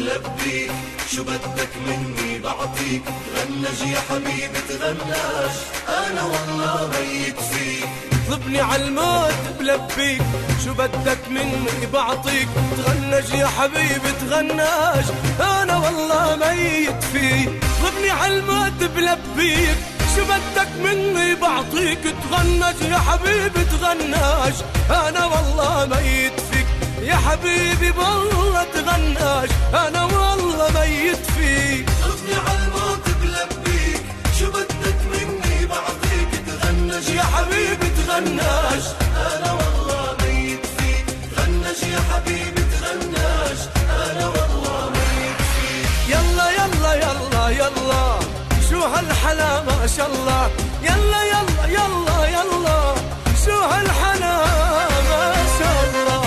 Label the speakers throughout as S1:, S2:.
S1: بلبيك، شو بدك مني بعطيك، تغنج يا حبيبي تغناش، أنا والله ميت فيك.
S2: اطلبني عالموت بلبيك، شو بدك مني بعطيك، تغنج يا حبيبي تغناش، أنا والله ميت فيك. اطلبني عالموت بلبيك، شو بدك مني بعطيك، تغنج يا حبيبي تغناش، أنا والله ميت فيك. يا حبيبي والله تغناش، أنا والله ميت فيك.
S1: اطلبني عالموت بلبيك، شو بدك مني بعطيك، تغنج
S2: يا حبيبي تغناش،
S1: أنا والله ميت فيك. تغنج يا حبيبي تغناش، أنا والله ميت فيك.
S2: يلا يلا يلا يلا شو هالحلا ما شاء الله، يلا يلا يلا يلا شو هالحلا ما شاء الله.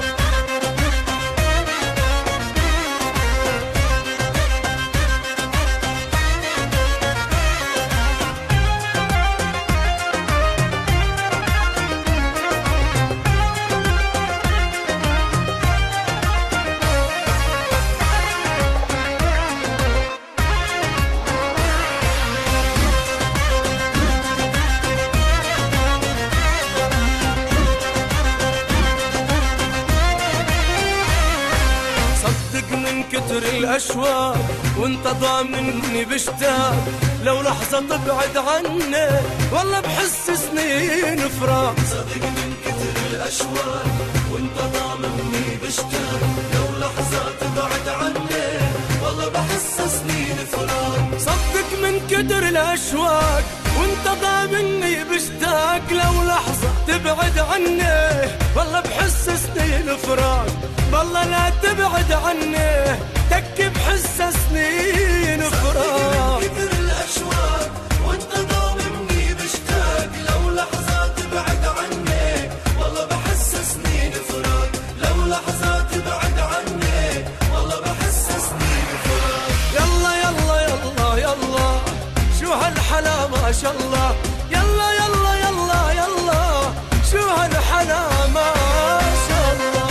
S2: من كتر الأشواق وانت ضامني بشتاق، لو لحظة تبعد عني والله بحس سنين فراق.
S1: صدق من كتر الأشواق وانت ضامني بشتاق، لو لحظة تبعد عني والله بحس سنين فراق.
S2: صدق من كتر الأشواق وانت ضامني بشتاق، لو لحظة تبعد عني والله بحس سنين فراق. والله لا تبعد عني تك بحس سنين فراق.
S1: من كتر الأشواق وانت ضامني بشتاق، لو لحظة تبعد عني والله بحس سنين فراق. لو لحظة تبعد عني والله بحس سنين فراق.
S2: يلا يلا يلا يلا شو هالحلا ما شاء الله، يلا يلا يلا يلا شو هالحلا ما شاء الله.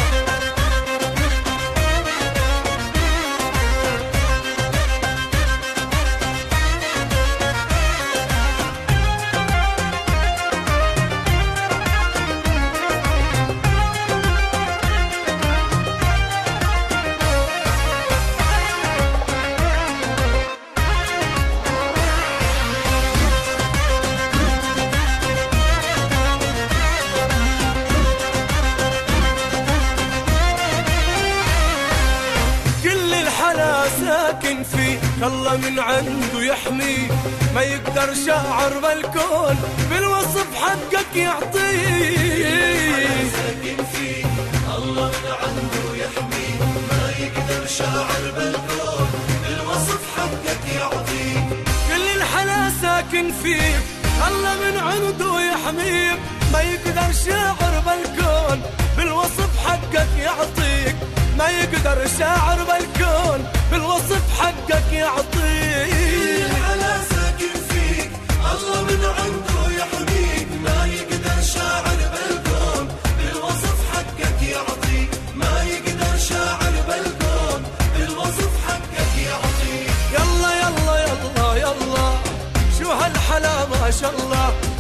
S2: ساكن فيه الله من عنده يحميه، ما يقدر شاعر بالكون بالوصف حقك يعطيه.
S1: ساكن فيه الله من عنده يحميه، ما يقدر شاعر بالكون بالوصف حقك يعطيه.
S2: كل الحلا ساكن فيه الله من عنده يحميه، ما يقدر شاعر بالكون بالوصف حقك يعطيك. ما يقدر شاعر بالكون بالوصف حقك يعطيك.
S1: الحلا ساكن فيك الله من عنده يحميك، ما يقدر شاعر بالكون بالوصف حقك يعطيك. ما يقدر شاعر بالكون بالوصف حقك يعطيك.
S2: يلا يلا يلا يلا شو هالحلا ما شاء الله،